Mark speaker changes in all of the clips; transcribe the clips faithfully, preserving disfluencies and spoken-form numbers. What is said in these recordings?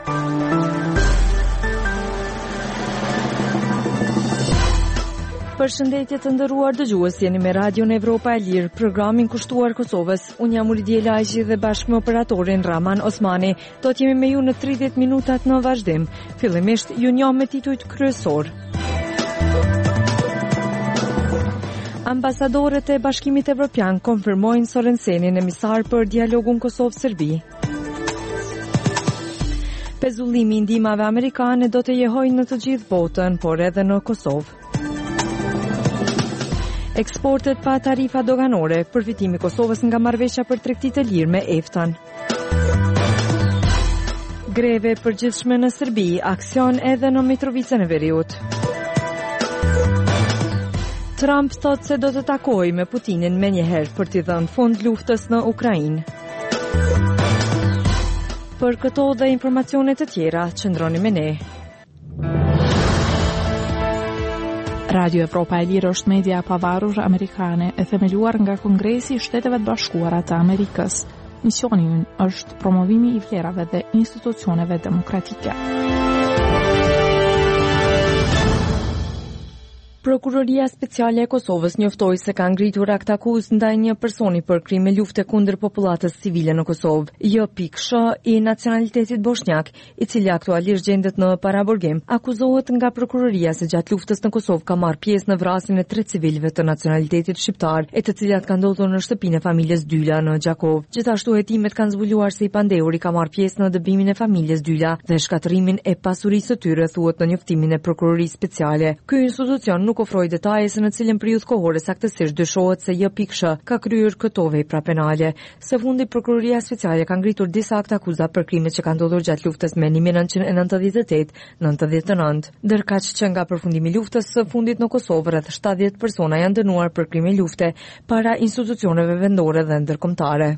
Speaker 1: Përshëndetje të nderuar dëgjues, jeni me Radion Evropa e Lirë, programin kushtuar Kosovës. Unë jam Ulidje Lajqi dhe bashkë me operatorin Raman Osmani do të jemi me ju në tridhjetë minutat në vazhdim. Fillimisht ju njoh me titujt kryesor. Ambasadorët e Bashkimit Evropian konfirmojnë Sorensenin emisar për dialogun Kosovë-Serbi. Pezullimi i ndihmave amerikane do të jehojnë në të gjithë botën, por edhe në Kosovë. Eksportet pa tarifa doganore, përfitimi i Kosovës nga marrëveshja për tregti të lirë me EFTA-n. Greve përgjithshme në Serbi, aksion edhe në Mitrovicën e Veriut. Trump thot se do të takojë me Putinin menjëherë për t'i dhënë fund luftës në Ukrainë. Për këto dhe informacione të tjera, qëndroni me ne.
Speaker 2: Radio Evropa e Lirë është media pavarur amerikane e themeluar nga Kongresi i Shteteve të Bashkuara të Amerikës. Misioni i ynë është promovimi i vlerave dhe institucioneve demokratike.
Speaker 1: Prokuroria Speciale e Kosovës njoftoi se ka ngritur akt akuzë ndaj një personi për krime lufte kundër popullatës civile në Kosovë. J P Sh i nacionalitetit bosnjak, i cili aktualisht gjendet në paraburgim, akuzohet nga prokuroria se gjatë luftës në Kosovë ka marrë pjesë në vrasjen e tre civilëve të nacionalitetit shqiptar, e të cilat kanë ndodhur në shtëpinë e familjes Dyla në Gjakov. Gjithashtu hetimet kanë zbuluar se i pandeuri ka marrë pjesë në dëbimin e familjes Dyla dhe shkatërimin e pasurisë së tyre, thuhet në njoftimin e prokurorisë speciale. Ky institucion nuk ofroi detaje se në cilën periudhë kohore saktësisht dyshohet se J P Sh ka kryer këto vepra penale. Së fundi prokuroria speciale ka ngritur disa akte akuza për krimet që kanë ndodhur gjatë luftës me një mijë nëntëqind e nëntëdhjetë e tetë nëntëdhjetë e nëntë. Ndërkaq që nga përfundimi i luftës së fundit në Kosovë, rreth shtatëdhjetë persona janë dënuar për krime lufte para institucioneve vendore dhe ndërkombëtare.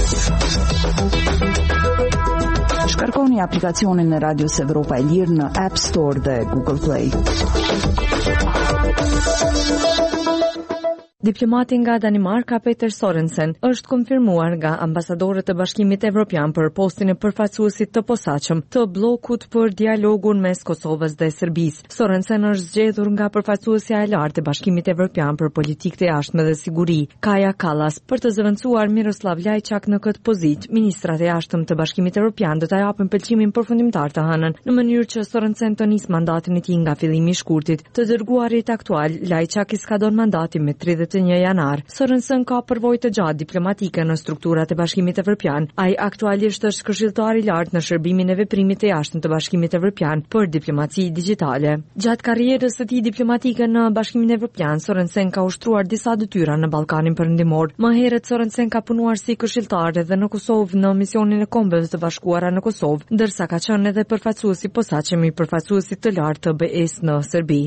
Speaker 3: Shkarkoni aplikacionin e Radios Evropa e Lirë në App Store dhe Google Play.
Speaker 1: Diplomati nga Danimarka Peter Sorensen është konfirmuar nga ambasadorët e Bashkimit Evropian për postin e përfaqësuesit të posaçëm të bllokut për dialogun mes Kosovës dhe Serbisë. Sorensen është zgjedhur nga përfaqësuesja e lartë e Bashkimit Evropian për politikë të jashtme dhe siguri, Kaja Kallas, për të zëvendësuar Miroslav Lajçak në këtë pozitë. Ministrat e jashtëm të Bashkimit Evropian do ta japin pëlqimin përfundimtar të hënën, në mënyrë që Sorensen të nisë mandatin e tij nga fillimi i shkurtit. Të dërguarit aktual, Lajçak i skadon mandatin me tridhjetë e një janar. Sorensen ka përvojë të gjatë diplomatike në strukturat e Bashkimit Evropian. Ai aktualisht është këshilltar i lartë në shërbimin e veprimit të jashtëm të Bashkimit Evropian për diplomaci digjitale. Gjatë karrierës së tij diplomatike në Bashkimin Evropian, Sorensen ka ushtruar disa detyra në Ballkanin Perëndimor. Më herët Sorensen ka punuar si këshilltar edhe në Kosovë në misionin e Kombeve të Bashkuara në Kosovë, ndërsa ka qenë edhe përfaqësues i posaçëm i përfaqësuesit të lartë të B E-s në Serbi.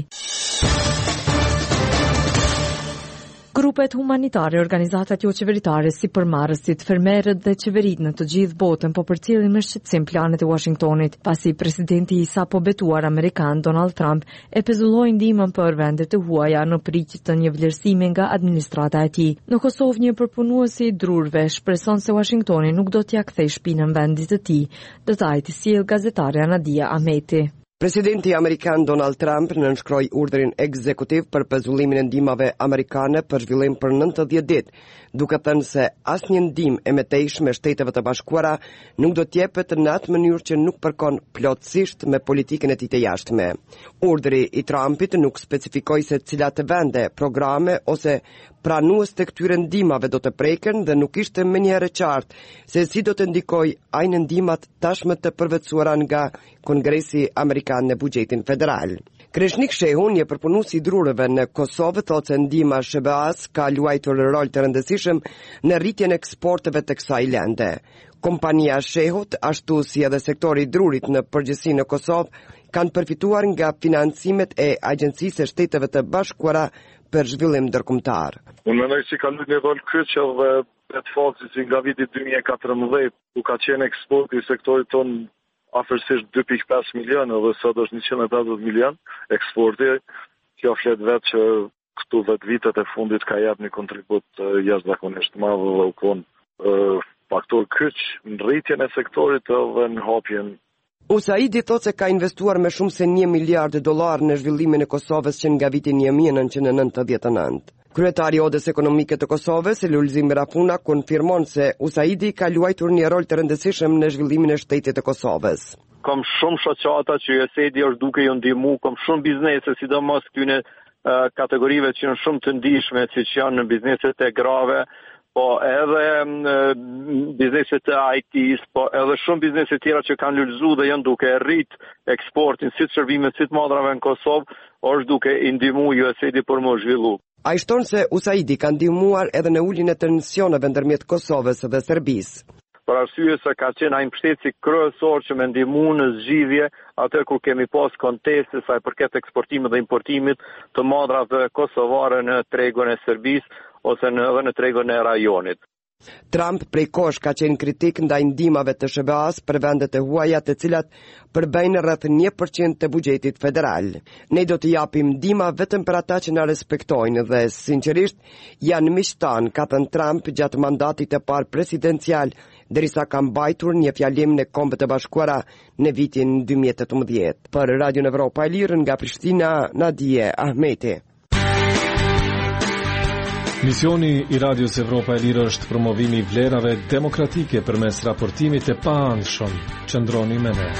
Speaker 1: Grupet humanitare, organizatat jo qeveritare si përmarrësit, fermerët dhe qeveritë në të gjithë botën po përcjellin me shqetësim planet e Washingtonit, pasi presidenti i sapo betuar amerikan Donald Trump e pezulloi ndihmën për vendet e huaja në pritje të një vlerësimi nga administrata e tij. Në Kosovë, një përpunuesi i drurve shpreson se Washingtoni nuk do t'ia kthejë shpinën vendit të tij. Detajt i sjell gazetarja Nadia Ahmeti.
Speaker 4: Presidenti amerikan Donald Trump nënshkroi urdhrin ekzekutiv për pezullimin e ndihmave amerikane për zhvillim për nëntëdhjetë ditë, duke thënë se asnjë ndihmë e mëtejshme Shteteve të Bashkuara nuk do t'jepet në atë mënyrë që nuk përkon plotësisht me politikën e tij të jashtme. Urdhri i Trumpit nuk specifikoi se cilat vende, programe ose pranues të këtyre ndihmave do të preken dhe nuk ishte menjëherë qartë se si do të ndikojë ai në ndihmat tashmë të përvetësuara nga Kongresi Amerikan në buxhetin federal. Kreshnik Shehu, një përpunues i drurëve në Kosovë, thotë se ndihma S B A-s ka luajtur rol të rëndësishëm në rritjen e eksporteve të kësaj lende. Kompania Shehut, ashtu si edhe sektori i drurit në përgjithësi në Kosovë, kanë përfituar nga financimet e Agjencisë së Shteteve të Bashkuara për zhvillim ndërkombëtar.
Speaker 5: Unë mendoj se ka luajtur një rol kryesor dhe vetë fakti se nga viti dy mijë e katërmbëdhjetë ku ka qenë eksporti i sektorit ton afërsisht dy pikë pesë milionë dhe sot është njëqind e pesëdhjetë milion eksporti, kjo flet vetë që këtu vetë vitet e fundit ka jap një kontribut jashtëzakonisht madh dhe u kon faktor kyç në rritjen e sektorit dhe në hapjen
Speaker 4: USAID thot se ka investuar me shumë se një miliard dollar në zhvillimin e Kosovës që nga viti një mijë e nëntëqind e nëntëdhjetë e nëntë. Kryetari i Odës Ekonomike të Kosovës, Lulzim Rafuna, konfirmon se USAID ka luajtur një rol të rëndësishëm në zhvillimin e shtetit të Kosovës.
Speaker 6: Kam shumë shoqata që U S A I D është duke ju ndihmu, kam shumë biznese, sidomos këtyne uh, kategorive që janë shumë të ndihshme, siç janë në bizneset e grave, po edhe uh, bizneset e I T-s, po edhe shumë biznese tjera që kanë lulëzu dhe janë duke rrit eksportin, si të shërbimet, si të modrave në Kosovë, është duke i ndihmu U S A I D për më zhvillu.
Speaker 4: A i shton se USAID ka ndihmuar edhe në uljen e tensioneve ndërmjet Kosovës dhe Serbisë.
Speaker 6: Për arsye se ka qenë ai mbështetësi kryesor që më ndihmu në zgjidhje atë kur kemi pas konteste sa i përket eksportimit dhe importimit të modrave kosovare në tregun e Serbisë ose në, edhe në tregun e rajonit.
Speaker 4: Trump prej kosh ka qenë kritik ndaj ndihmave të S B A-s për vendet e huaja të cilat përbëjnë rreth një përqind të buxhetit federal. Ne do të japim ndihma vetëm për ata që na respektojnë dhe sinqerisht janë miqtan, ka thënë Trump gjatë mandatit të parë presidencial, derisa ka mbajtur një fjalim në Kombet e Bashkuara në vitin dy mijë e tetëmbëdhjetë. Për Radio Evropa e Lirë nga Prishtina, Nadije Ahmeti.
Speaker 7: Misioni i Radios Evropa e Lirë është promovimi i vlerave demokratike përmes raportimit të paanshëm. Qëndroni me ne.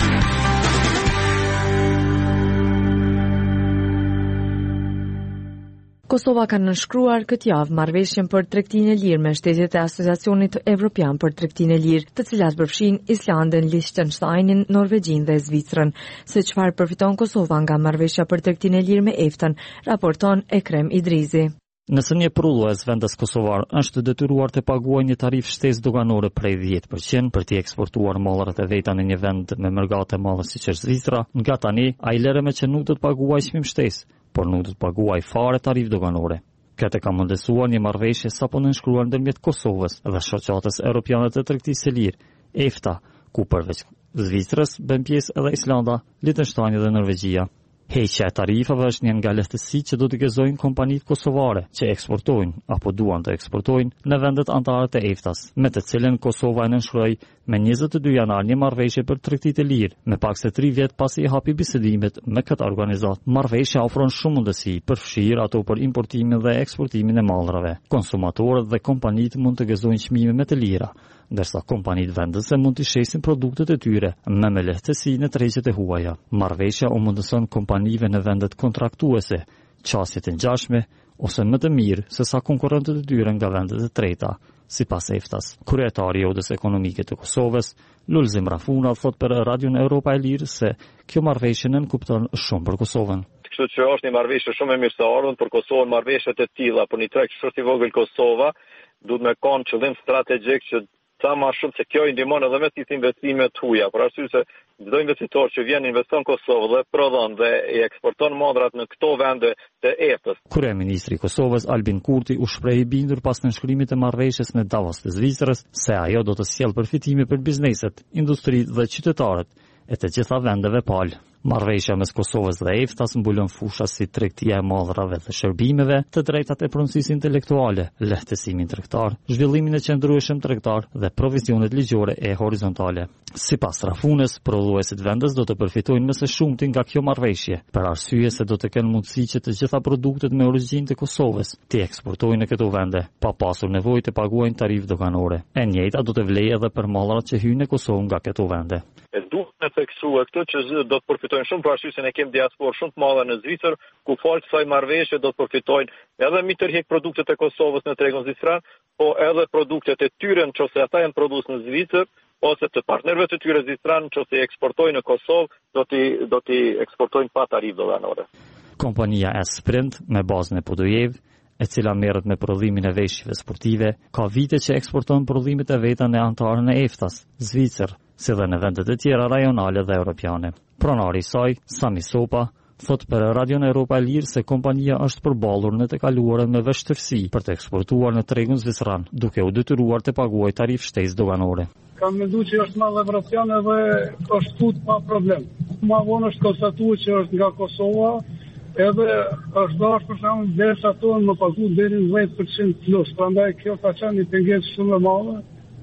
Speaker 1: Kosova ka nënshkruar këtë javë marrëveshjen për tregtinë e lirë me shtetet e Asociacionit Evropian për tregtinë e lirë, të cilat përfshin Islandën, Liechtensteinin, Norvegjin dhe Zvicrën. Se çfarë përfiton Kosova nga marrëveshja për tregtinë e lirë me EFTA-n, raporton Ekrem Idrizi.
Speaker 8: Nëse një prullues vendas kosovar është detyruar të paguajë një tarifë shtesë doganore prej dhjetë përqind për të eksportuar mallat e veta në një vend me mërgate madhe siç është Zvicra, nga tani ai lëreme që nuk do të paguajë çmim shtesë, por nuk do të paguajë fare tarifë doganore. Këtë ka mundesuar një marrëveshje sapo nënshkruar ndërmjet Kosovës dhe shoqatës europiane të tregtisë së lirë, EFTA, ku përveç Zvicrës bën pjesë edhe Islanda, Liechtensteini dhe Norvegjia. Heqja e tarifave është një nga lehtësitë që do t'i gëzojnë kompanitë kosovare që eksportojnë apo duan të eksportojnë në vendet anëtare të EFTA-s, me të cilën Kosova e nënshkroi me njëzet e dy janar një marrëveshje për tregtitë e lirë, me pak se tri vjet pasi i hapi bisedimet me këtë organizatë. Marrëveshja ofron shumë mundësi, përfshirë ato për importimin dhe eksportimin e mallrave. Konsumatorët dhe kompanitë mund të gëzojnë çmime më të lira, ndërsa kompanitë vendase mund të shesin produktet e tyre me me lehtësi në tregjet e huaja. Marrëveshja u mundëson kompanive në vendet kontraktuese qasjet e ngjashme ose më të mirë se sa konkurrentët e tyre nga vendet e treta, sipas EFTA-s. Kryetari i Odës Ekonomike të Kosovës, Lulzim Rafuna, thot për Radion Evropa e Lirë se kjo marrëveshje nën kupton shumë për Kosovën.
Speaker 6: Kështu që është një marrëveshje shumë e mirë të ardhur për Kosovën, marrëveshje të tilla për një treg që është i vogël Kosova, duhet me kanë qëllim strategjik që sa më shumë se kjo i ndihmon edhe me thithë investime të huaja, për arsye se çdo investitor që vjen investon në Kosovë dhe prodhon dhe i eksporton modrat në këto vende të EFTA-s.
Speaker 8: Kryeministri i Kosovës Albin Kurti u shpreh i bindur pas nënshkrimit të marrëveshjes në Davos të Zvicrës se ajo do të sjellë përfitime për bizneset, industritë dhe qytetarët e të gjitha vendeve palë. Marrëveshja mes Kosovës dhe EFTA-s mbulon fusha si tregtia e mallrave dhe shërbimeve, të drejtat e pronësisë intelektuale, lehtësimin tregtar, zhvillimin e qëndrueshëm tregtar dhe provizionet ligjore e horizontale. Sipas Rafunës, prodhuesit vendës do të përfitojnë më së shumti nga kjo marrëveshje, për arsye se do të kenë mundësi që të gjitha produktet me origjinë të Kosovës të eksportojnë në këto vende, pa pasur nevojë të paguajnë tarifë doganore. E njëjta do të vlejë edhe për mallrat që hyjnë në Kosovë nga këto vende.
Speaker 6: E duhet të theksua këto që do të përfitojnë shumë, për arsye se ne kemi diasporë shumë të madhe në Zvicër, ku fal kësaj marrëveshje do të përfitojnë edhe mi tërheq produktet e Kosovës në tregun zvicran, po edhe produktet e tyre nëse ata janë prodhues në Zvicër, ose të partnerëve të tyre zvicran nëse eksportojnë në Kosovë, do t'i do t'i eksportojnë pa tarifë doganore.
Speaker 8: Kompania S-Print me bazën e Podujev, e cila merret me prodhimin e veshjeve sportive, ka vite që eksporton prodhimet e veta në anëtarën e EFTA-s, Zvicër, si dhe në vendet e tjera rajonale dhe europiane. Pronari i saj, Sami Sopa, thot për Radion Evropa e Lirë se kompania është përballur në të kaluarën me vështirësi për të eksportuar në tregun zvicran, duke u detyruar të paguajë tarifë shtesë doganore.
Speaker 9: Kam menduar që është madhe evropiane dhe është fut pa problem. Ma vonë është konstatuar që është nga Kosova, edhe është dashur për shembull derisa tonë më pagu deri në dhjetë përqind plus, prandaj kjo ka qenë një pengesë shumë e madhe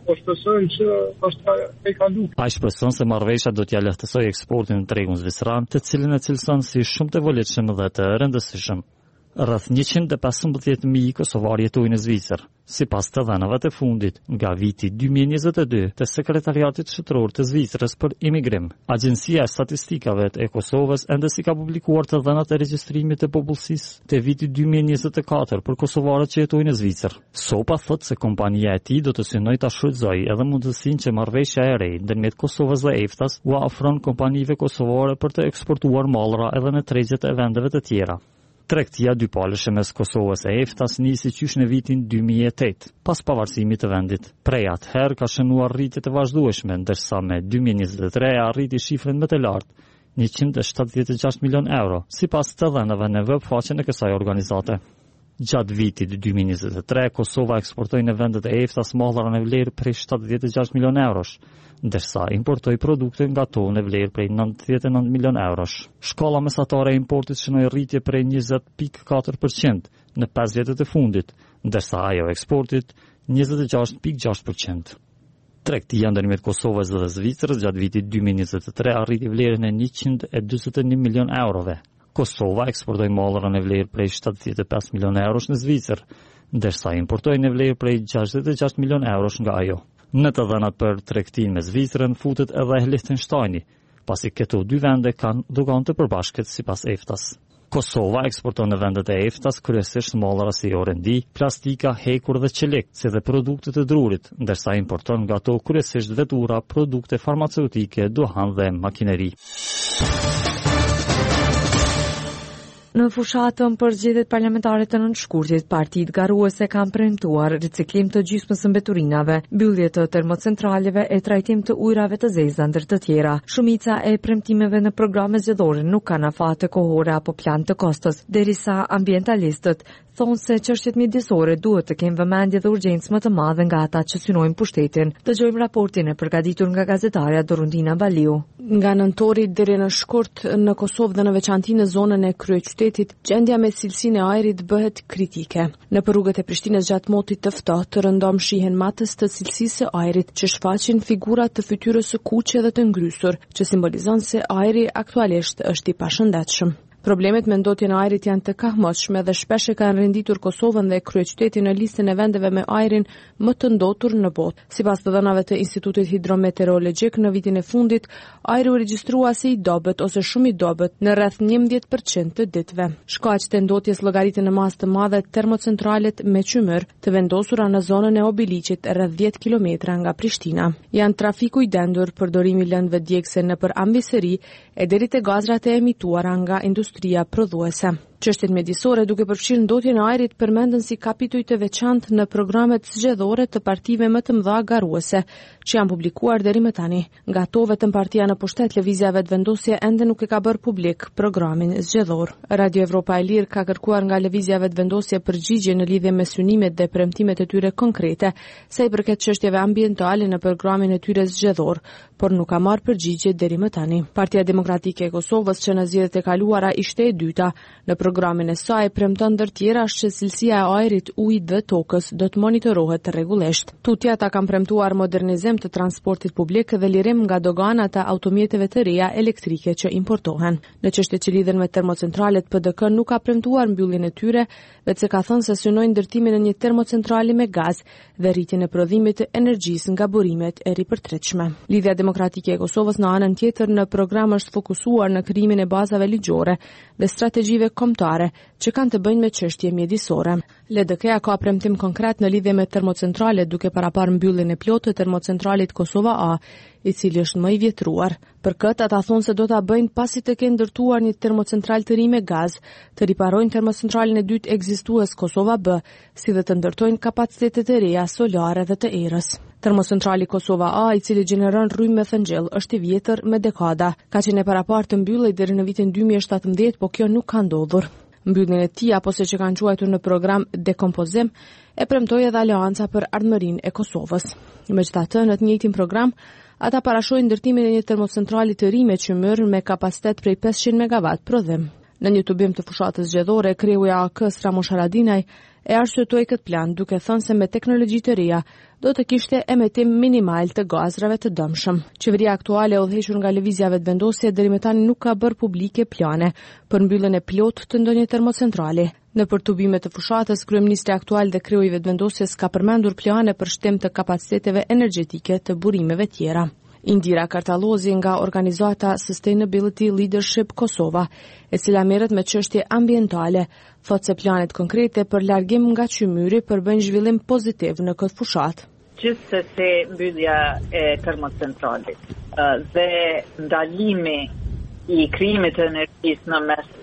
Speaker 9: po shpresojmë që është e kalu.
Speaker 8: Ai shpreson se marrëveshja do t'ia lehtësojë eksportin në tregun zvicran, të cilin e cilëson si shumë të volitshëm dhe të rëndësishëm. Rreth njëqind e pesëmbëdhjetë mijë kosovarë jetojnë në Zvicër, sipas të dhënave të fundit nga viti dy mijë e njëzet e dy të Sekretariatit Shtetëror të Zvicrës për Imigrim. Agjencia e Statistikave e Kosovës ende si ka publikuar të dhënat e regjistrimit të popullsisë të vitit dy mijë e njëzet e katër për kosovarët që jetojnë në Zvicër. Sopa thot se kompania e tij do të synojë ta shfrytëzojë edhe mundësinë që marrëveshja e re ndërmjet Kosovës dhe E F T A-s u ofron kompanive kosovare për të eksportuar mallra edhe në tregjet e vendeve të tjera. Tregtia dypalëshe mes Kosovës e E F T A-s nisi qysh në vitin dy mijë e tetë, pas pavarësimit të vendit. Prej atëherë ka shënuar rritje të vazhdueshme, ndërsa me dy mijë e njëzet e tre arriti shifrën më të lartë, njëqind e shtatëdhjetë e gjashtë milion euro, sipas të dhënave në webfaqen e kësaj organizate. Gjatë vitit dy mijë e njëzet e tre, Kosova eksportoi në vendet e E F T A-s mallra në vlerë prej shtatëdhjetë e gjashtë milion eurosh, ndërsa importoi produkte nga to në vlerë prej nëntëdhjetë e nëntë milion eurosh. Shkalla mesatare e importit shënoi rritje prej njëzet pikë katër përqind në pesë vjetët e fundit, ndërsa ajo eksportit njëzet e gjashtë pikë gjashtë përqind. Tregtia ndërmjet Kosovës dhe Zvicrës gjatë vitit dy mijë e njëzet e tre arriti vlerën e njëqind e dyzet e një milion eurove. Kosova eksportoi mallra në vlerë prej shtatëdhjetë e pesë milion eurosh në Zvicër, ndërsa importoi në vlerë prej gjashtëdhjetë e gjashtë milion eurosh nga ajo. Në të dhënat për tregtinë me Zvicrën futet edhe Liechtensteini, pasi këto dy vende kanë dogan të përbashkët sipas E F T A-s. Kosova eksporton në vendet e E F T A-s kryesisht mallra si orendi, plastika, hekur dhe qelek, si dhe produkte të drurit, ndërsa importon nga to kryesisht vetura, produkte farmaceutike, duhan dhe makineri.
Speaker 1: Në fushatën për zgjedhjet parlamentare të nënshkurtit, partitë garuese kanë premtuar riciklim të gjysmës së mbeturinave, mbyllje të termocentraleve e trajtim të ujrave të zeza ndër të tjera. Shumica e premtimeve në programe zgjedhore nuk kanë afate kohore apo plan të kostos, derisa ambientalistët thonë se çështjet mjedisore duhet të kenë vëmendje dhe urgjencë më të madhe nga ata që synojnë pushtetin. Dëgjojmë raportin e përgatitur nga gazetarja Dorundina Baliu.
Speaker 10: Nga nëntori deri në shkurt në Kosovë dhe në veçanti në zonën e kryeqytetit, gjendja me cilësinë e ajrit bëhet kritike. Në rrugët e Prishtinës gjatë motit të ftohtë rëndom shihen matës të cilësisë së ajrit që shfaqin figura të fytyrës së kuqe dhe të ngrysur, që simbolizon se ajri aktualisht është i pashëndetshëm. Problemet me ndotjen e ajrit janë të kahmosshme dhe shpesh e kanë renditur Kosovën dhe kryeqytetin në listën e vendeve me ajrin më të ndotur në botë. Sipas të dhënave të Institutit Hidrometeorologjik, në vitin e fundit, ajri u regjistrua si i dobët ose shumë i dobët në rreth njëmbëdhjetë përqind të ditëve. Shkaqet e ndotjes llogaritën në masë të madhe termocentralet me qymyr të vendosura në zonën e Obiliqit rreth dhjetë kilometra nga Prishtina. Janë trafiku i dendur, përdorimi i lëndëve djegëse nëpër ambiseri e deri te gazrat e emituara nga industria prodhuese. Çështjet mjedisore duke përfshirë ndotjen e ajrit përmenden si kapituj të veçantë në programet zgjedhore të partive më të mëdha garuese, që janë publikuar deri më tani. Nga to vetëm partia në pushtet Lëvizja Vetëvendosje ende nuk e ka bërë publik programin zgjedhor. Radio Evropa e Lirë ka kërkuar nga Lëvizja Vetëvendosje përgjigje në lidhje me synimet dhe premtimet e tyre konkrete sa i përket çështjeve ambientale në programin e tyre zgjedhor, por nuk ka marrë përgjigje deri më tani. Partia Demokratike e Kosovës, që në zgjedhjet e kaluara ishte e dyta në programin e saj, premton ndër tjera që cilësia e ajrit, ujit dhe tokës do të monitorohet rregullisht. Tutja ata kanë premtuar modernizim të transportit publik dhe lirim nga doganat e automjeteve të reja elektrike që importohen. Në çështjet që lidhen me termocentralet, P D K nuk ka premtuar mbylljen e tyre, veçse ka thënë se synojnë ndërtimin e një termocentrali me gaz dhe rritjen e prodhimit të energjisë nga burimet e ripërtritshme. Lidhja Demokratike e Kosovës në anën tjetër në program është fokusuar në krijimin e bazave ligjore dhe strategjive kombëtare që kanë të bëjnë me çështje mjedisore. L D K-ja ka premtim konkret në lidhje me termocentralet, duke paraparë mbylljen e plotë të termocentralit Kosova A, i cili është më i vjetruar. Për këtë ata thonë se do ta bëjnë pasi të kenë ndërtuar një termocentral të ri me gaz, të riparojnë termocentralin e dytë ekzistues Kosova B, si dhe të ndërtojnë kapacitetet e reja solare dhe të erës. Termocentrali Kosova A, i cili gjeneron rrymë me thëngjell, është i vjetër me dekada, ka qenë e paraparë të mbyllej deri në vitin dy mijë e shtatëmbëdhjetë, po kjo nuk ka ndodhur. Mbylljen e tij, apo siç e kanë quajtur në program dekompozim, e premtoi edhe Aleanca për Ardhmërinë e Kosovës. Megjithatë, në të njëjtin program, ata parashojnë ndërtimin e një termocentrali të ri me qymyr me kapacitet prej pesëqind megawatt prodhim. Në një tubim të fushatës zgjedhore, kreu i A A K-s Ramush Haradinaj e arsyetoi këtë plan duke thënë se me teknologji të reja do të kishte emetim minimal të gazrave të dëmshëm. Qeveria aktuale e udhëhequr nga lëvizjave të vendosje deri më tani nuk ka bërë publike plane për mbylljen e plot të ndonjë termocentrale. Në për tubimet të fushatës, kryeministri aktual dhe kreu i vetëvendosjes ka përmendur plane për shtim të kapaciteteve energjetike të burimeve tjera. Indira Kartalozi nga organizata Sustainability Leadership Kosova, e cila merret me çështje ambientale, thotë se planet konkrete për largim nga qymyri përbëjnë zhvillim pozitiv në këtë fushat.
Speaker 11: Gjithsesi mbyllja e termocentralit dhe ndalimi i krijimit të energjisë në mes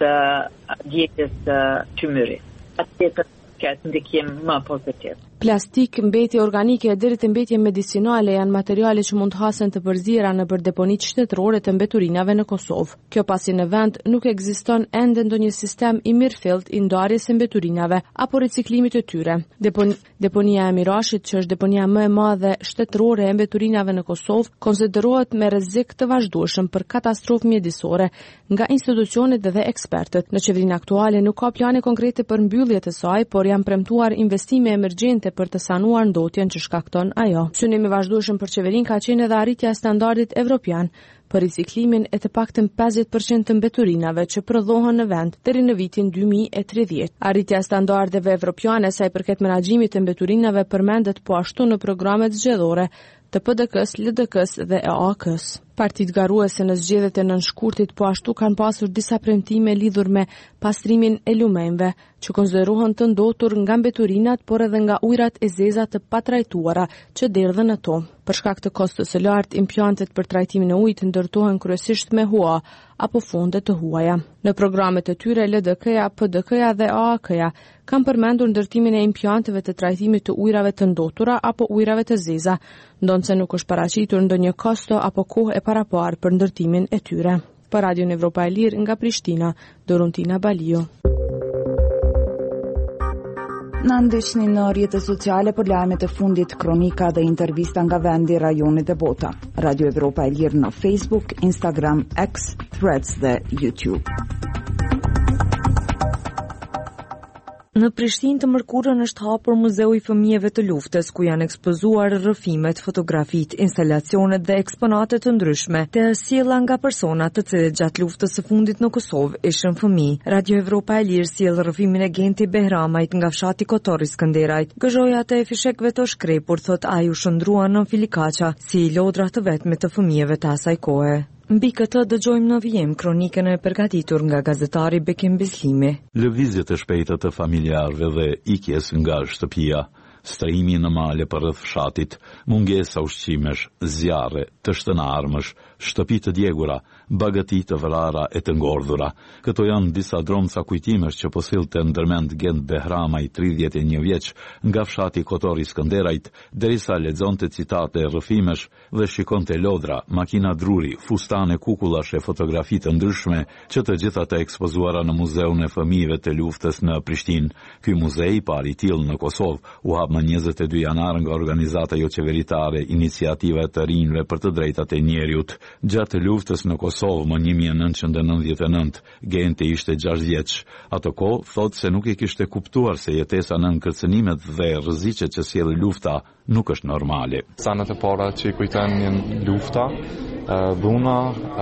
Speaker 11: djetës së qymyrit. Atë ka ndikim më pozitiv.
Speaker 10: Plastik, mbetje organike e deri te mbetje medicinale janë materiale që mund të hasen të përzierë në për deponitë shtetërore të mbeturinave në Kosovë. Kjo pasi në vend nuk ekziston ende ndonjë sistem i mirëfillt i ndarjes së mbeturinave apo riciklimit të tyre. Depon, deponia e Mirashit, që është deponia më e madhe shtetërore e mbeturinave në Kosovë, konsiderohet me rrezik të vazhdueshëm për katastrofë mjedisore nga institucionet dhe ekspertët. Në qeverinë aktuale nuk ka plane konkrete për mbyllje të saj, por janë premtuar investime emergjente për të sanuar ndotjen që shkakton ajo. Synimi i vazhdueshëm për qeverinë ka qenë edhe arritja e standardit evropian për riciklimin e të paktën pesëdhjetë përqind të mbeturinave që prodhohen në vend deri në vitin dy mijë e tridhjetë. Arritja e standardeve evropiane sa i përket menaxhimit të mbeturinave përmendet po ashtu në programet zgjedhore të P D K-s, L D K-s dhe E A K-s. Partitë garuese në zgjedhjet e nënshkurtit po ashtu kanë pasur disa premtime lidhur me pastrimin e lumenjve, që konsiderohen të ndotur nga mbeturinat, por edhe nga ujërat e zeza të patrajtuara që derdhen ato. Për shkak të kostës së lartë, implantet për trajtimin e ujit ndërtohen kryesisht me hua apo fonde të huaja. Në programet e tyre, L D K-ja, P D K-ja dhe A A K-ja kanë përmendur ndërtimin e implanteve të trajtimit të ujrave të ndotura apo ujrave të zeza, ndonse nuk është paraqitur ndonjë kosto apo kohë e paraparë për ndërtimin e tyre. Për Radion Evropa e Lirë nga Prishtina, Dorontina Balio.
Speaker 3: Në ndeshni në rrjetet sociale për lajmet e fundit, kronika dhe intervista nga vendi, rajonit e bota. Radio Evropa e Lirë në Facebook, Instagram, X, Threads dhe YouTube.
Speaker 1: Në Prishtinë të mërkurën është hapur Muzeu i Fëmijëve të Luftës, ku janë ekspozuar rrëfimet, fotografitë, instalacionet dhe eksponate të ndryshme të sjella nga persona të cilët gjatë luftës së fundit në Kosovë ishin fëmijë. Radio Evropa e Lirë sjell rrëfimin e Genti Behramajt nga fshati Kotori Skënderajt. Gëzhojat e fishekëve të shkrepur, thot ai, u shndruan në filikaqa si lodra të vetme të fëmijëve të asaj kohe. Mbi këtë dëgjojmë në vijim kronikën e përgatitur nga gazetari Bekim Bislimi.
Speaker 12: Lëvizjet e shpejta të familjarëve dhe ikjes nga shtëpia, strehimi në male për rreth fshatit, mungesa ushqimesh, zjarre, të shtënarmësh, shtëpi të djegura, bagati të vrara e të ngordhura. Këto janë disa dromca kujtimesh që po sillte ndërmend Gent Behramaj, tridhjetë e një vjeç, nga fshati Kotori Skënderajt, derisa lexonte citate, rrëfimesh dhe shikonte lodra, makina druri, fustane, kukullash e fotografi të ndryshme, që të gjitha të ekspozuara në Muzeun e Fëmijëve të Luftës në Prishtinë. Ky muzej, i pari i tillë në Kosovë, u hap më njëzet e dy janar nga organizata jo qeveritare Iniciativa e të Rinjve për të Drejtat e Njeriut. Gjatë luftës në Kosovë më një mijë e nëntëqind e nëntëdhjetë e nëntë, Genti ishte gjashtë vjeç. Ato kohë thotë se nuk e kishte kuptuar se jetesa nën kërcënimet dhe rreziqet që sjell lufta nuk është normale.
Speaker 13: Sanat e para që i kujtojnë janë lufta, dhuna,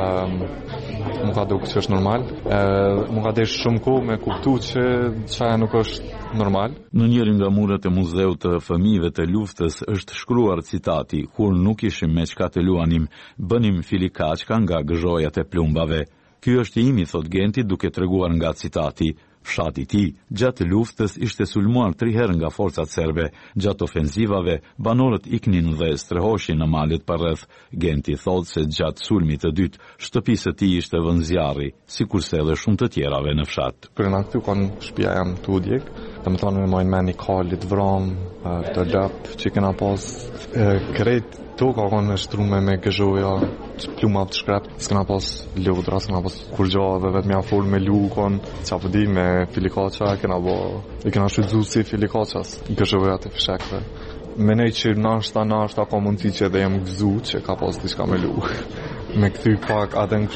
Speaker 13: më ka duke që është normal. Më ka desh shumë kohë me kuptu që qaja nuk është normal.
Speaker 12: Në njërin nga muret e Muzeut të Fëmijëve të Luftës është shkruar citati: kur nuk ishim me çka të luanim, bënim filikaçka nga gëzhojat e plumbave. Ky është i imi, thot Genti, duke treguar nga citati. Fshati i tij gjatë luftës ishte sulmuar tri herë nga forcat serbe. Gjatë ofensivave, banorët iknin dhe strehoshin në malet përreth. Genti thotë se gjatë sulmit të dytë, shtëpisë e tij ishte vënë zjarri, sikurse edhe shumë të tjerave në fshat.
Speaker 13: Kur na këtu kanë shtëpia jam tu djeg, domethënë me mojnë meni kalit vram, të lap, që kena pas krejt toka kanë shtrume me gëzhoja, pluma të shkrap, s'kena pas lodra, s'kena pas kurgja dhe vetë mja fol me lukon, qa përdi me filikaqa, kena bo, i kena shudzu si filikaqas, gëzhoja të fshekve. Menej që nashta, nashta ka mundësi që edhe jem gëzu që ka pas diçka me lu. Me këthy pak adhen kështu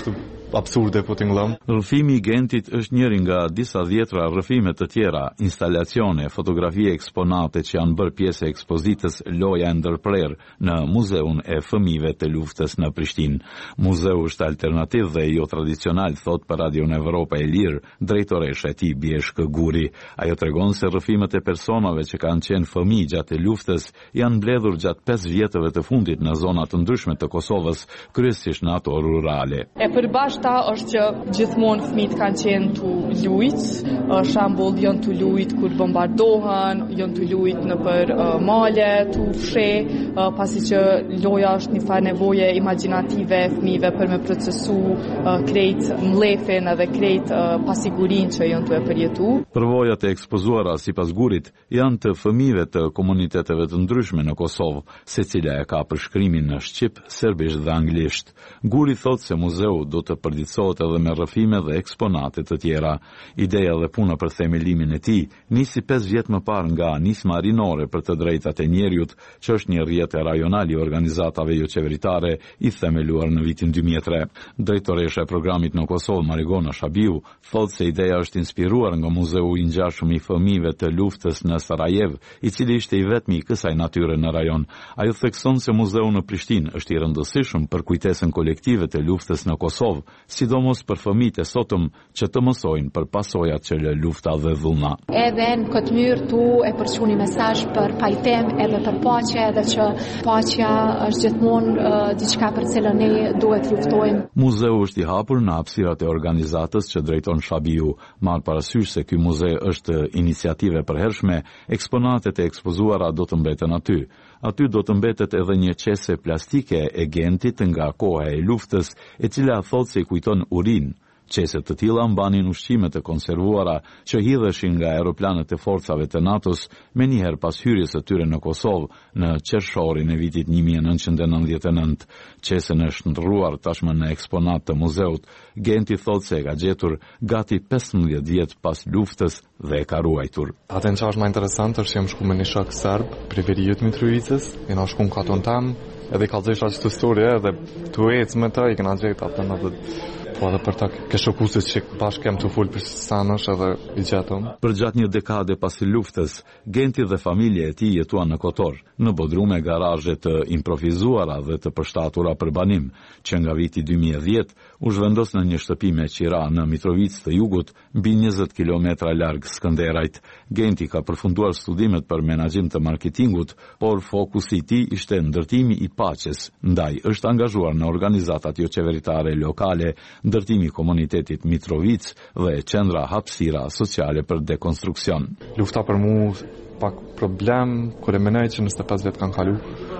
Speaker 13: absurde po t'ingëllëm.
Speaker 12: Rrëfimi i Gentit është njëri nga disa dhjetra rrëfime të tjera, instalacione, fotografi eksponate që janë bërë pjesë e ekspozitës Loja e ndërprerë në Muzeun e Fëmijëve të Luftës në Prishtinë. Muzeu është alternativ dhe jo tradicional, thot për Radio Evropa e Lirë, drejtoresha e tij Bjeshkë Guri. Ajo tregon se rrëfimet e personave që kanë qenë fëmijë gjatë luftës janë mbledhur gjatë pesë vjetëve të fundit në zona të ndryshme të Kosovës, kryesisht në ato rurale.
Speaker 2: E përbashkëta është që gjithmonë fëmijët kanë qenë tu lujt, për shembull janë tu lujt kur bombardohen, janë tu lujt në për uh, male, tu fshe, uh, pasi që loja është një farë nevoje imagjinative e fëmijëve për me procesu uh, krejt mlefin edhe krejt uh, pasigurinë që janë tu e përjetu.
Speaker 12: Përvojat e ekspozuara sipas Gurit janë të fëmijëve të komuniteteve të ndryshme në Kosovë, secila e ka përshkrimin në shqip, serbisht dhe anglisht. Guri thot se muzeu do të përditësohet edhe me rrëfime dhe eksponate të tjera. Ideja dhe puna për themelimin e tij nisi pesë vjet më parë nga nisma rinore për të drejtat e njerëzit, që është një rrjetë rajonal i organizatave jo qeveritare i themeluar në vitin dy mijë e tre. Drejtoresha e programit në Kosovë, Marigona Shabiu, thot se ideja është inspiruar nga muzeu i ngjashëm i fëmijëve të luftës në Sarajev, i cili ishte i vetmi i kësaj natyre në rajon. Ajo thekson se muzeu në Prishtinë është i rëndësishëm për kujtesën kolektive të luftës në Kosovë, sidomos për fëmijët e sotëm që të mësojnë për pasojat që lë lufta dhe dhullna.
Speaker 14: Edhe në këtë mënyrë tu e përçu një mesazh për pajtim edhe për paqe, edhe që paqja është gjithmonë uh, diçka për cilën ne duhet luftojmë.
Speaker 12: Muzeu është i hapur në hapësirat e organizatës që drejton Shabiu. Marr parasysh se ky muze është iniciative përhershme, eksponatet e ekspozuara do të mbeten aty. Aty do të mbetet edhe një qese plastike e Gentit nga koha e luftës, e cila thotë se i kujton urinë. Qeset të tilla mbanin ushqime të konservuara që hidheshin nga aeroplanet e forcave të NATO-s menjëherë pas hyrjes së tyre në Kosovë në qershorin e vitit një mijë e nëntëqind e nëntëdhjetë e nëntë. Qesen është ndrruar tashmë në eksponat të muzeut. Genti thotë se e ka gjetur gati pesëmbëdhjetë vjet pas luftës dhe e ka ruajtur.
Speaker 13: Atë që është më interesant është që jam shku me një shok serb, priveriut Mitrovicës, e na shku në katon tam, edhe ka zësha që të storje, edhe të ecë me të, i këna gjithë apë në dhe po edhe për ta ke shokusit që bashkë kem të full për sanësh edhe i gjetëm.
Speaker 12: Për gjatë një dekade pasi luftës, Genti dhe familje e tij jetuan në Kotor, në bodrume garazhe të improvizuara dhe të përshtatura për banim, që nga viti dy mijë e dhjetë u zhvendos në një shtëpi me qira në Mitrovicë të Jugut, mbi njëzet kilometra larg Skënderajt. Genti ka përfunduar studimet për menaxhim të marketingut, por fokusi i tij ishte ndërtimi i paqes, ndaj është angazhuar në organizatat jo qeveritare lokale, ndërtimi i komunitetit Mitrovic dhe qendra hapësira sociale për dekonstruksion.
Speaker 13: Lufta për mu pak problem, kur e menoj që njëzet e pesë vjet kanë kalu,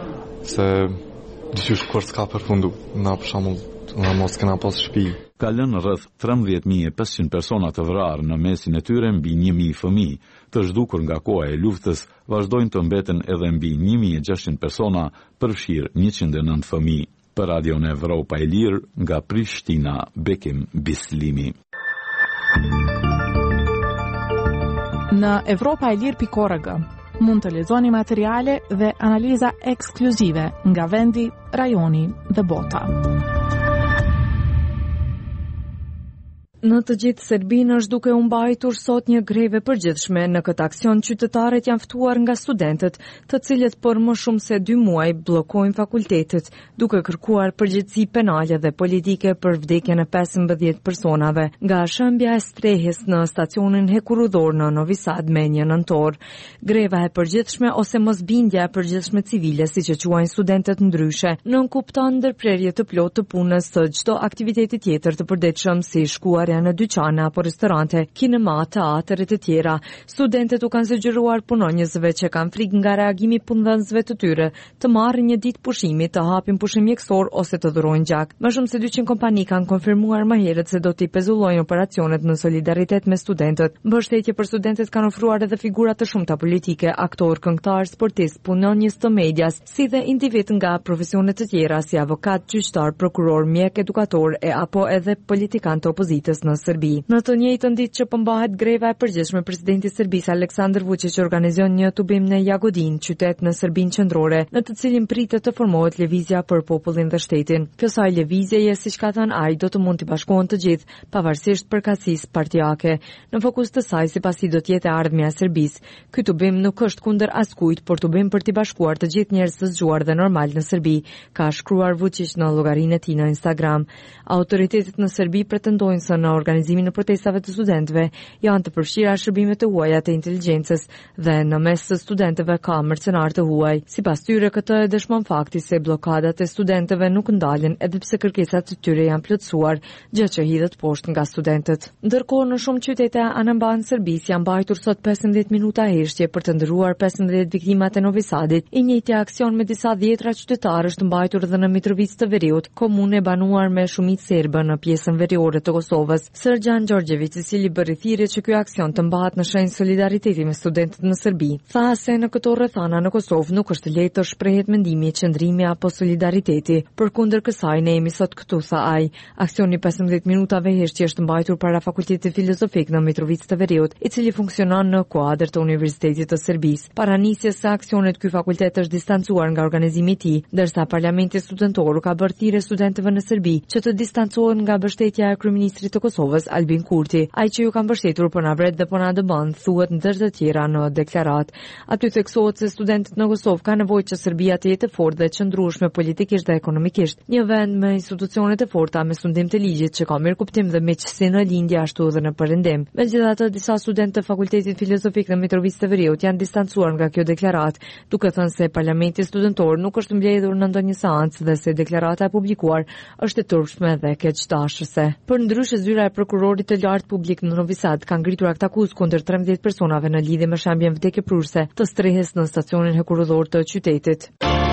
Speaker 13: se dyqysh kur s'ka përfundu, na për shembull, na mos kena pas shtëpi.
Speaker 12: Ka lënë rreth trembëdhjetë mijë e pesëqind persona të vrarë në mesin e tyre mbi një mijë fëmijë, të zhdukur nga koha e luftës, vazhdojnë të mbeten edhe mbi një mijë e gjashtëqind persona, përfshirë njëqind e nëntë fëmijë. Për Radio Evropa e Lirë, nga Prishtina, Bekim Bislimi.
Speaker 2: Në Evropa e Lirë pikë org mund të lexoni materiale dhe analiza ekskluzive nga vendi, rajoni dhe bota.
Speaker 1: Në të gjithë Serbinë është duke u mbajtur sot një greve përgjithshme. Në këtë aksion qytetarët janë ftuar nga studentët, të cilët për më shumë se dy muaj bllokojnë fakultetet, duke kërkuar përgjegjësi penale dhe politike për vdekjen e pesëmbëdhjetë personave nga shembja e strehjes në stacionin hekurudhor në Novi Sad me një nëntor. Greva e përgjithshme ose mosbindja e përgjithshme civile, siç e quajnë studentët ndryshe, nënkupton ndërprerje të plotë të punës së çdo aktiviteti tjetër të përditshëm, si shkuar në dyqane apo restorante, kinema, teatër e të tjera. Studentët u kanë sugjeruar punonjësve që kanë frikë nga reagimi punëdhënësve të tyre të marrin një ditë pushimi, të hapin pushim mjekësor ose të dhurojnë gjak. Më shumë se dyqind kompani kanë konfirmuar më herët se do t'i pezullojnë operacionet në solidaritet me studentët. Mbështetje për studentët kanë ofruar edhe figura të shumta politike, aktor, këngëtar, sportist, punonjës të medias, si dhe individ nga profesione të tjera si avokat, gjyqtar, prokuror, mjek, edukator e apo edhe politikan të opozitës. luftës në Serbi. Në të njëjtën ditë që përmbahet greva e përgjithshme, presidenti i Serbisë Aleksandar Vučić organizon një tubim në Jagodin, qytet në Serbinë qendrore, në të cilin pritet të formohet lëvizja për popullin dhe shtetin. Kësaj lëvizjeje, siç ka thënë ai, do të mund të bashkohen të gjithë, pavarësisht përkatësisë partijake. Në fokus të saj, sipas i do të jetë ardhmja e Serbisë. Ky tubim nuk është kundër askujt, por tubim për të bashkuar të gjithë njerëzit të zgjuar dhe normal në Serbi, ka shkruar Vučić në llogarinë e tij në Instagram. Autoritetet në Serbi pretendojnë se në organizimin e protestave të studentëve janë të përfshira shërbimet të huaja të inteligjencës dhe në mes të studentëve ka mercenar të huaj. Sipas tyre, këtë e dëshmon fakti se blokadat e studentëve nuk ndalen edhe pse kërkesat e tyre janë plotësuar, gjë që hidhet poshtë nga studentët. Ndërkohë, në shumë qytete anëmban Serbisë janë mbajtur sot pesëmbëdhjetë minuta heshtje për të ndëruar pesëmbëdhjetë viktimat e Novi Sadit. I njëjti aksion me disa dhjetra qytetarë është mbajtur edhe në Mitrovicë të Veriut, komunë e banuar me shumicë serbe në pjesën veriore të Kosovës. Sërgjan Gjorgjevic, i cili bëri thirrje që ky aksion të mbahet në shenjë solidariteti me studentët në Serbi, tha se në këto rrethana në Kosovë nuk është lehtë të shprehet mendimi, qëndrimi apo solidariteti. Përkundër kësaj, ne jemi sot këtu, tha ai. Aksioni pesëmbëdhjetë minutave heshtje është mbajtur para Fakultetit Filozofik në Mitrovicë të Veriut, i cili funksionon në kuadër të Universitetit të Serbisë. Para nisjes së aksionit, ky fakultet është distancuar nga organizimi i tij, ndërsa Parlamenti Studentor ka bërë thirrje studentëve në Serbi që të distancohen nga mbështetja e kryeministrit të Kosovës Albin Kurti. Ai që ju ka mbështetur po na vret dhe po na dëmon, thuhet ndër të tjera në deklarat. Aty theksohet se studentët në Kosovë kanë nevojë që Serbia të jetë e fortë dhe qëndrueshme politikisht dhe ekonomikisht. Një vend me institucione të forta, me sundim të ligjit që ka mirë kuptim dhe miqësi në lindje ashtu edhe në perëndim. Megjithatë, disa studentë të Fakultetit Filozofik në Mitrovicë të Veriut janë distancuar nga kjo deklarat, duke thënë se Parlamenti Studentor nuk është mbledhur në ndonjë seancë dhe se deklarata e publikuar është e turpshme dhe keqdashëse. Për ndryshe, zyra e prokurorit të lartë publik në Novi Sad ka ngritur akt akuzë kundër trembëdhjetë personave në lidhje me shembjen vdekjeprurse të strehes në stacionin hekurudhor të qytetit.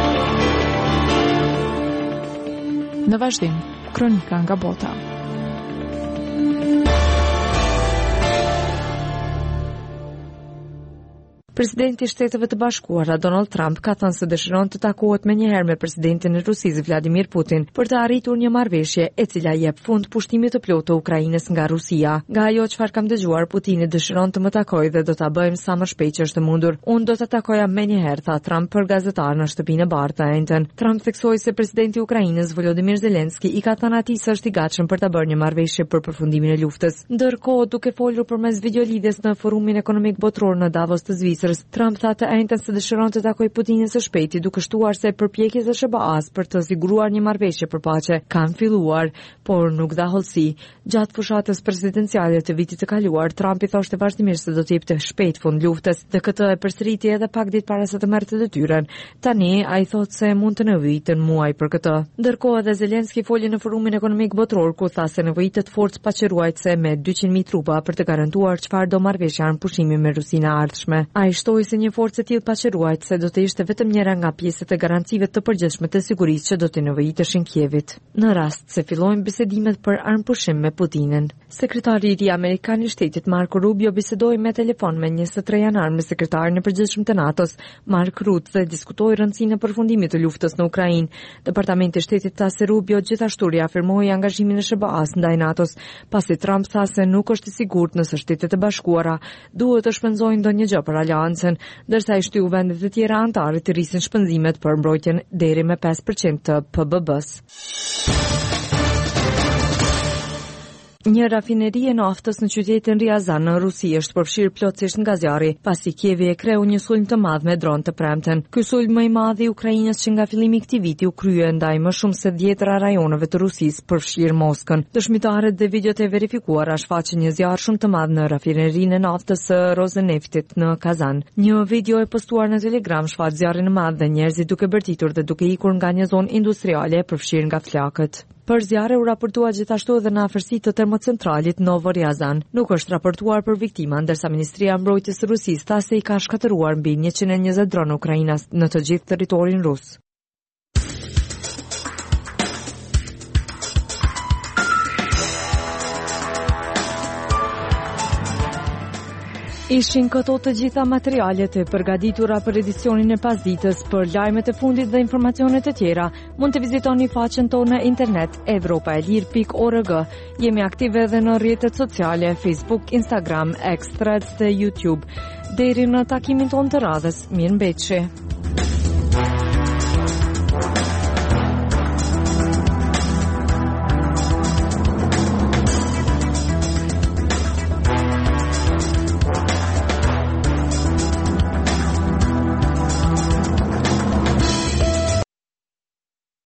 Speaker 2: Në vazhdim, kronika nga bota.
Speaker 1: Presidenti i Shteteve të Bashkuara Donald Trump ka thënë se dëshiron të takohet menjëherë me presidentin e Rusisë Vladimir Putin për të arritur një marrëveshje e cila jep fund pushtimit të plotë të Ukrainës nga Rusia. Nga ajo çfarë kam dëgjuar, Putini dëshiron të më takojë dhe do ta bëjmë sa më shpejt që është mundur. Unë do ta takoja menjëherë, tha Trump për gazetarë në shtëpinë e bardhë të Enten. Trump theksoi se presidenti i Ukrainës Volodymyr Zelensky i ka thënë atij se është i gatshëm për ta bërë një marrëveshje për përfundimin e luftës. Ndërkohë, duke folur përmes videolidhjes në Forumin Ekonomik Botror në Davos të Zvicrës, Trump tha të njëjtën se dëshiron të takojë Putinin së shpejti, duke shtuar se përpjekjet e S B A-s për të siguruar një marrëveshje për paqe kanë filluar, por nuk dha hollësi. Gjatë fushatës presidenciale të vitit të kaluar, Trump i thoshte vazhdimisht se do të jepte shpejt fund luftës dhe këtë e përsëriti edhe pak ditë para se të merrte detyrën. Tani ai thotë se mund të nevojiten muaj për këtë. Ndërkohë, edhe Zelensky foli në Forumin Ekonomik Botror ku tha se nevojitet forcë paqëruajtëse me dyqind mijë trupa për të garantuar çfarë do marrëveshja në pushimin me Rusinë e ardhshme. Ai shtoi se një forcë e tillë paqëruajtëse do të ishte vetëm njëra nga pjesët e garancive të përgjithshme të sigurisë që do të nevojiteshin Kievit, në rast se fillojnë bisedimet për armpushim me Putinin. Sekretari i ri amerikan i shtetit Marco Rubio bisedoi me telefon me njëzet e tre janar me sekretarin e përgjithshëm të NATO-s, Mark Rutte, dhe diskutoi rëndësinë e përfundimit të luftës në Ukrainë. Departamenti i shtetit tha se Rubio gjithashtu riafirmoi angazhimin e S B A-s ndaj NATO-s, pasi Trump tha se nuk është i sigurt nëse Shtetet e Bashkuara duhet të shpenzojnë ndonjë gjë për aleancën, ndërsa i shtyu vendet e tjera anëtare të rrisin shpenzimet për mbrojtjen deri me pesë përqind të P B B-s. Një rafineri e naftës në qytetin Ryazan në Rusi është përfshirë plotësisht nga zjarri, pasi Kievi e kreu një sulm të madh me dron të premten. Ky sulm më i madh i Ukrainës që nga fillimi i këtij viti u krye ndaj më shumë se dhjetra rajoneve të Rusisë, përfshirë Moskën. Dëshmitarët dhe videot e verifikuara shfaqin një zjarr shumë të madh në rafinerinë e naftës së Rosneftit në Kazan. Një video e postuar në Telegram shfaq zjarrin e madh dhe njerëzit duke bërtitur dhe duke ikur nga një zonë industriale e përfshirë nga flakët. Për zjarre u raportua gjithashtu edhe në afërsi të termocentralit Novo Ryazan. Nuk është raportuar për viktima, ndërsa Ministria e Mbrojtjes së Rusisë tha se i ka shkatëruar mbi njëqind e njëzet dronë ukrainas në të gjithë territorin rus. Ishin këto të gjitha materialet e përgatitura për edicionin e pasditës. Për lajmet e fundit dhe informacionet e tjera, mund të vizitoni faqen tonë në internet evropaelir pikë org. Jemi aktive edhe në rrjetet sociale, Facebook, Instagram, X, Threads dhe YouTube. Deri në takimin tonë të radhës, mirëmbëjtje.